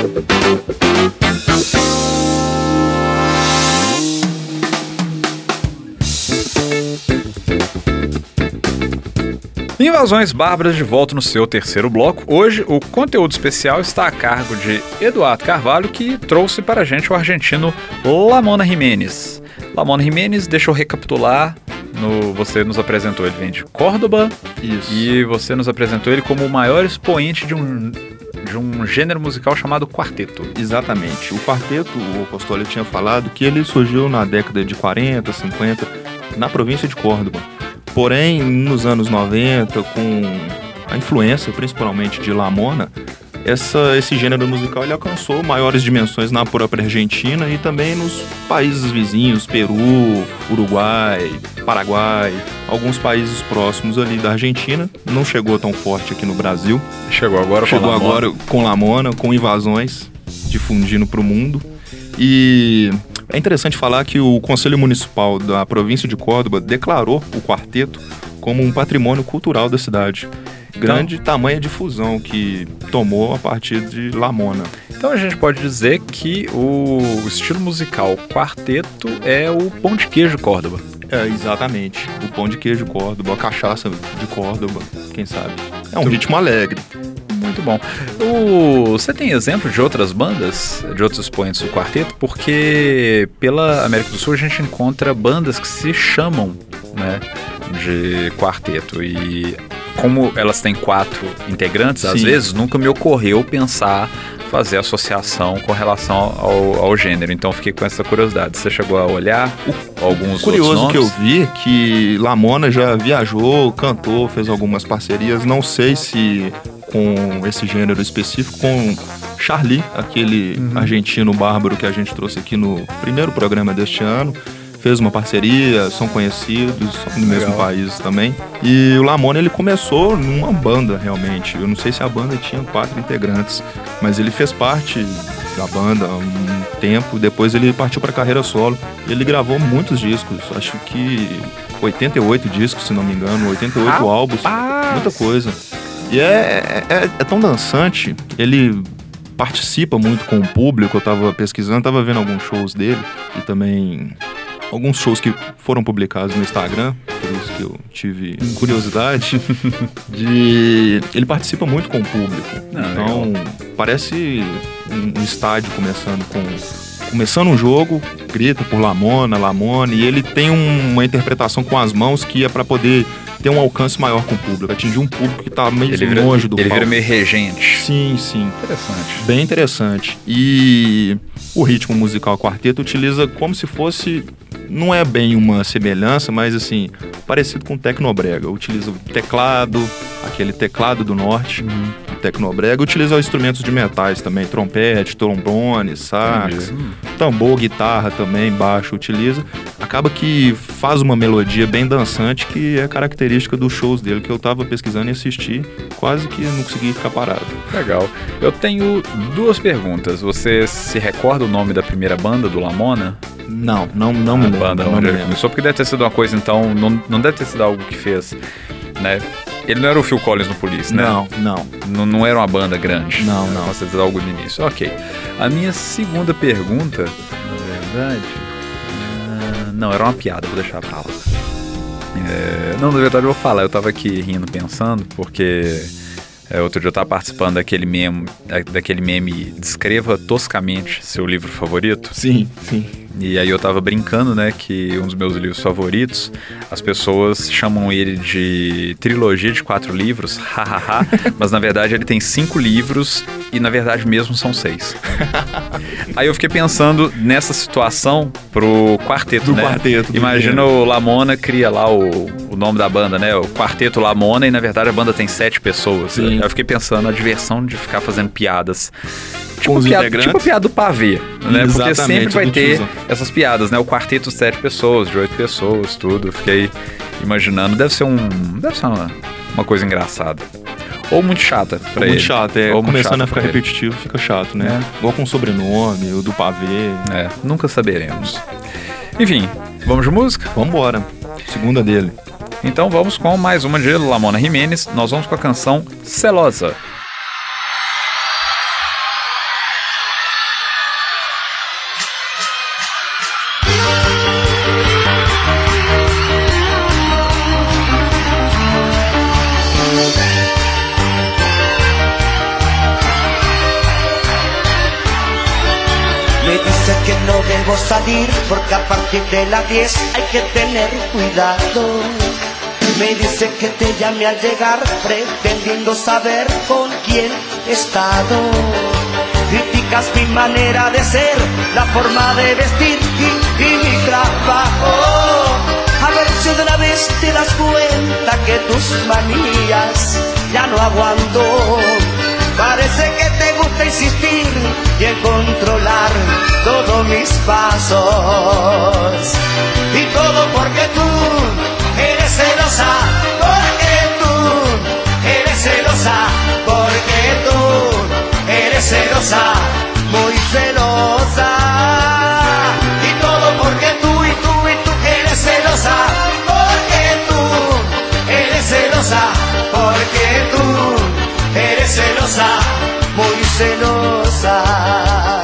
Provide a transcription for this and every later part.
Invasões Bárbaras de volta no seu terceiro bloco. Hoje o conteúdo especial está a cargo de Eduardo Carvalho, que trouxe para a gente o argentino Lamona Jiménez. Lamona Jiménez, deixa eu recapitular, você nos apresentou, ele vem de Córdoba. Isso. E você nos apresentou ele como o maior expoente de um gênero musical chamado quarteto. Exatamente. O quarteto, o Costoli tinha falado que ele surgiu na década de 40, 50, na província de Córdoba. Porém, nos anos 90, com a influência principalmente de Lamona, esse gênero musical ele alcançou maiores dimensões na própria Argentina e também nos países vizinhos, Peru, Uruguai, Paraguai, alguns países próximos ali da Argentina. Não chegou tão forte aqui no Brasil. Chegou agora com Lamona, com Invasões, difundindo para o mundo. E é interessante falar que o Conselho Municipal da província de Córdoba declarou o quarteto como um patrimônio cultural da cidade. Grande tamanha difusão que tomou a partir de Lamona. Então a gente pode dizer que o estilo musical quarteto é o pão de queijo Córdoba. É, exatamente. O pão de queijo Córdoba, a cachaça de Córdoba, quem sabe. É um ritmo alegre. Muito bom. Você tem exemplo de outras bandas, de outros expoentes do quarteto? Porque pela América do Sul a gente encontra bandas que se chamam, né, de quarteto. E como elas têm 4 integrantes, às vezes nunca me ocorreu pensar fazer associação com relação ao gênero. Então fiquei com essa curiosidade. Você chegou a olhar alguns curioso outros nomes? Que eu vi que Lamona já viajou, cantou, fez algumas parcerias. Não sei se com esse gênero específico, com Charlie, aquele argentino bárbaro que a gente trouxe aqui no primeiro programa deste ano. Fez uma parceria, são conhecidos, são do mesmo país também. E o Lamona, ele começou numa banda, realmente. Eu não sei se a banda tinha 4 integrantes, mas ele fez parte da banda há um tempo. Depois ele partiu para a carreira solo. Ele gravou muitos discos, acho que 88 discos, se não me engano, 88 álbuns, muita coisa. E é tão dançante, ele participa muito com o público. Eu tava pesquisando, tava vendo alguns shows dele e também alguns shows que foram publicados no Instagram, por isso que eu tive curiosidade. Ele participa muito com o público. Então, parece um estádio começando um jogo, grita por Lamona, e ele tem uma interpretação com as mãos que é para poder ter um alcance maior com o público, atingir um público que tá meio longe do palco. Ele vira meio regente. Sim. Interessante. Bem interessante. E o ritmo musical quarteto utiliza como se fosse, não é bem uma semelhança, mas assim, parecido com o tecnobrega. Utiliza o teclado, aquele teclado do norte, o tecnobrega. Utiliza instrumentos de metais também, trompete, trombone, sax, tambor, guitarra também, baixo utiliza. Acaba que faz uma melodia bem dançante que é característica dos shows dele, que eu tava pesquisando e assisti, quase que não consegui ficar parado. Legal. Eu tenho 2 perguntas. Você se recorda o nome da primeira banda do Lamona? Não me lembro. Banda onde ele começou, porque deve ter sido uma coisa, então, não deve ter sido algo que fez, né? Ele não era o Phil Collins no Police, né? Não era uma banda grande. Não. Você fez algo no início. Ok. A minha segunda pergunta, na verdade... não, era uma piada, vou deixar pra lá. Não, na verdade eu vou falar. Eu tava aqui rindo, pensando, porque... outro dia eu tava participando daquele meme Descreva toscamente seu livro favorito. Sim. E aí eu tava brincando, né, que um dos meus livros favoritos, as pessoas chamam ele de trilogia de 4 livros, hahaha, mas na verdade ele tem 5 livros e na verdade mesmo são 6. Aí eu fiquei pensando nessa situação pro quarteto, né? Imagina o Lamona cria lá o nome da banda, né, o Quarteto Lamona, e na verdade a banda tem 7 pessoas. Sim. Eu fiquei pensando a diversão de ficar fazendo piadas. Tipo a piada do pavê, né? Exatamente, porque sempre vai ter tiozão. essas piadas, né? O quarteto de 7 pessoas, de 8 pessoas, tudo. Fiquei imaginando. Deve ser uma coisa engraçada. Ou muito chata pra ele. Muito chato, começando a ficar repetitivo, fica chato, né? Igual com o sobrenome, o do pavê. Nunca saberemos. Enfim, vamos de música? Vambora. Segunda dele. Então vamos com mais uma de Lamona Jiménez. Nós vamos com a canção Celosa. dice que no debo salir porque a partir de las 10 hay que tener cuidado. Me dice que te llame al llegar pretendiendo saber con quién he estado. Criticas mi manera de ser, la forma de vestir y mi trabajo. A ver si de una vez te das cuenta que tus manías ya no aguanto. Parece que te gusta insistir y en controlar todos mis pasos. Y todo porque tú eres celosa, porque tú eres celosa, porque tú eres celosa, muy celosa. Y todo porque tú eres celosa, porque tú eres celosa, porque tú eres celosa, muy celosa.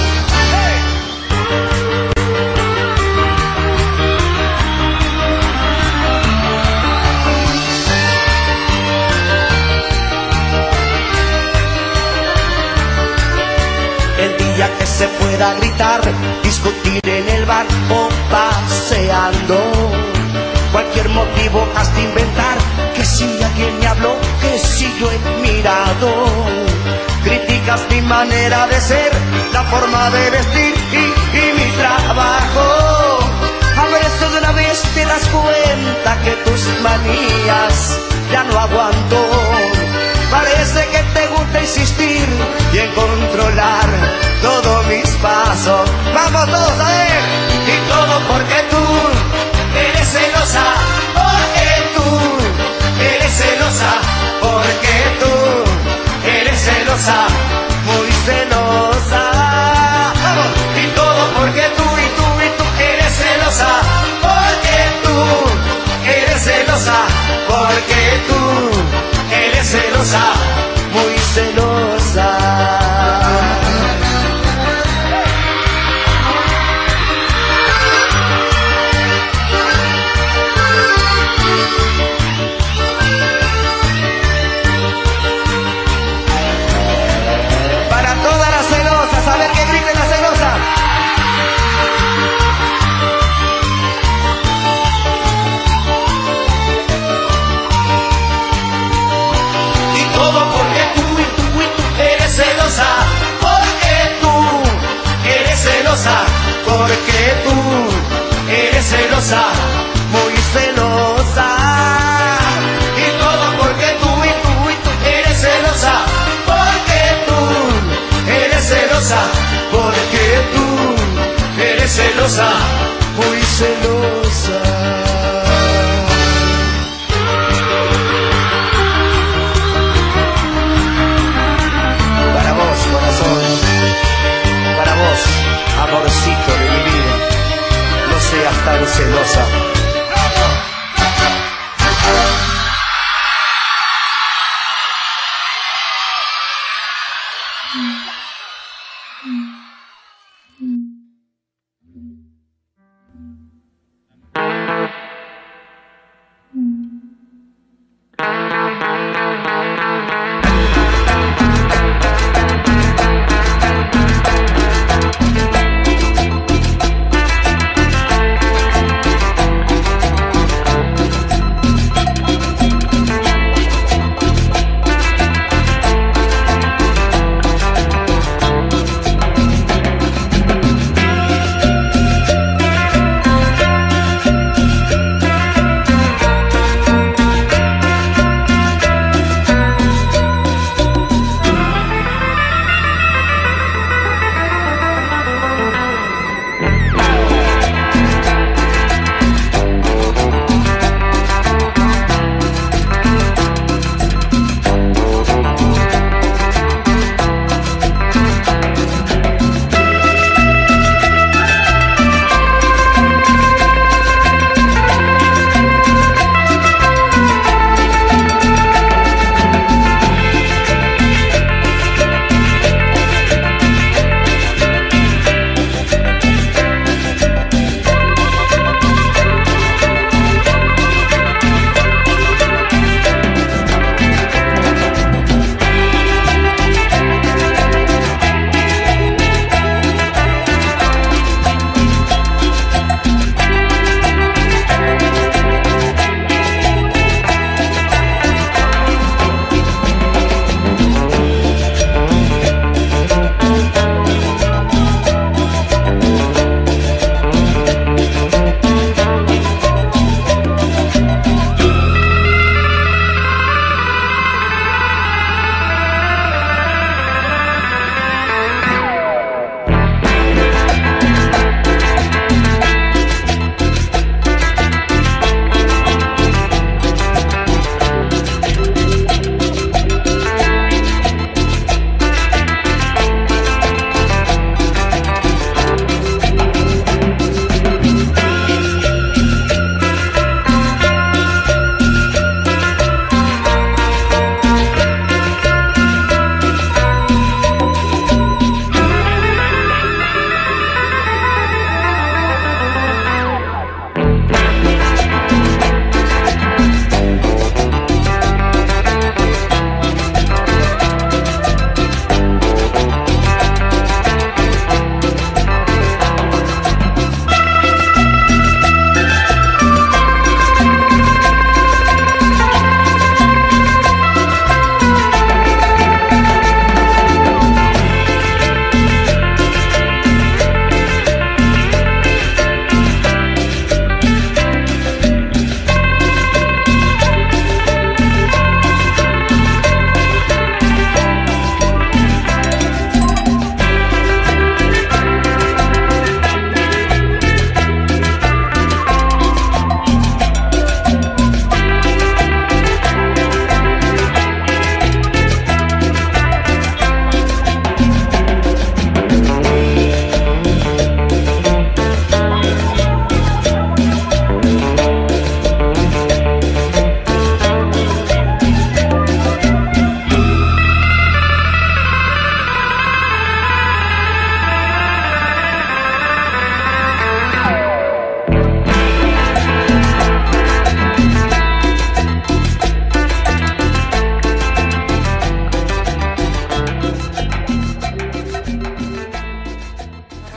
El día que se pueda gritar, discutir en el bar o paseando, cualquier motivo has de inventar, que si alguien me habló, que si yo he mirado. Criticas mi manera de ser, la forma de vestir y mi trabajo. A ver si de una vez te das cuenta que tus manías ya no aguanto. Parece que te gusta insistir y en controlar todos mis pasos. Vamos todos a ver. Y todo porque tú eres celosa, porque tú eres celosa, porque tú eres celosa, muy celosa. Vamos. Y todo porque tú eres celosa, porque tú eres celosa, porque tú eres celosa, muy celosa. Para todas las celosas, a ver que griten las celosas. Y todo porque tú eres celosa, porque tú eres celosa, porque tú eres celosa, muy celosa. Y todo porque tú eres celosa, porque tú eres celosa, porque tú eres celosa, muy celosa. Para vos, corazón, para vos, amorcito de mi vida, no seas tan celosa.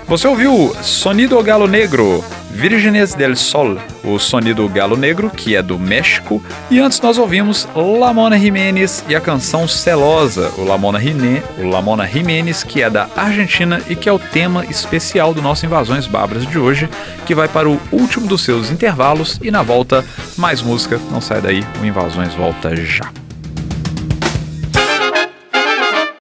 Você ouviu Sonido Galo Negro, Vírgenes del Sol, o Sonido Galo Negro, que é do México, e antes nós ouvimos La Mona Jiménez e a canção Celosa, o La Mona Jiménez, que é da Argentina e que é o tema especial do nosso Invasões Bárbaras de hoje, que vai para o último dos seus intervalos e na volta mais música, não sai daí, o Invasões volta já.